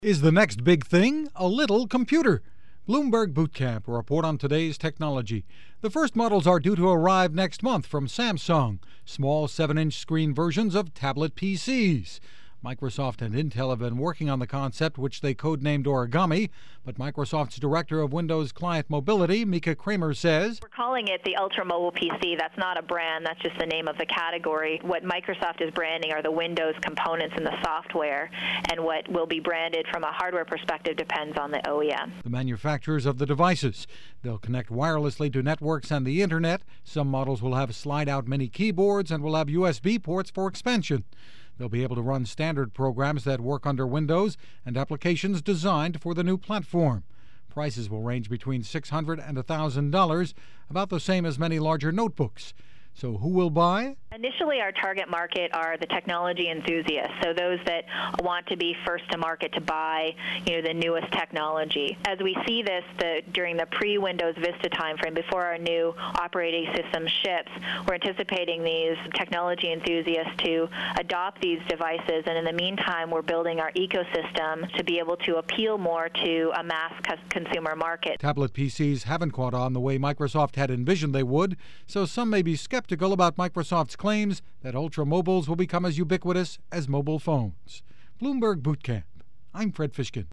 Is the next big thing a little computer? Bloomberg Bootcamp will report on today's technology. The first models are due to arrive next month from Samsung, small 7-inch screen versions of tablet PCs. Microsoft and Intel have been working on the concept, which they codenamed Origami, but Microsoft's director of Windows Client Mobility, Mika Kramer, says, "We're calling it the Ultra Mobile PC. That's not a brand, that's just the name of the category. What Microsoft is branding are the Windows components and the software, and what will be branded from a hardware perspective depends on the OEM. The manufacturers of the devices. They'll connect wirelessly to networks and the internet. Some models will have slide-out mini keyboards and will have USB ports for expansion. They'll be able to run standard programs that work under Windows and applications designed for the new platform. Prices will range between $600 and $1,000, about the same as many larger notebooks. So who will buy? Initially, our target market are the technology enthusiasts, so those that want to be first to market to buy, the newest technology. As we see this during the pre-Windows Vista timeframe, before our new operating system ships, we're anticipating these technology enthusiasts to adopt these devices, and in the meantime, we're building our ecosystem to be able to appeal more to a mass consumer market. Tablet PCs haven't caught on the way Microsoft had envisioned they would, so some may be skeptical about Microsoft's claims that Ultra Mobiles will become as ubiquitous as mobile phones. Bloomberg Bootcamp. I'm Fred Fishkin.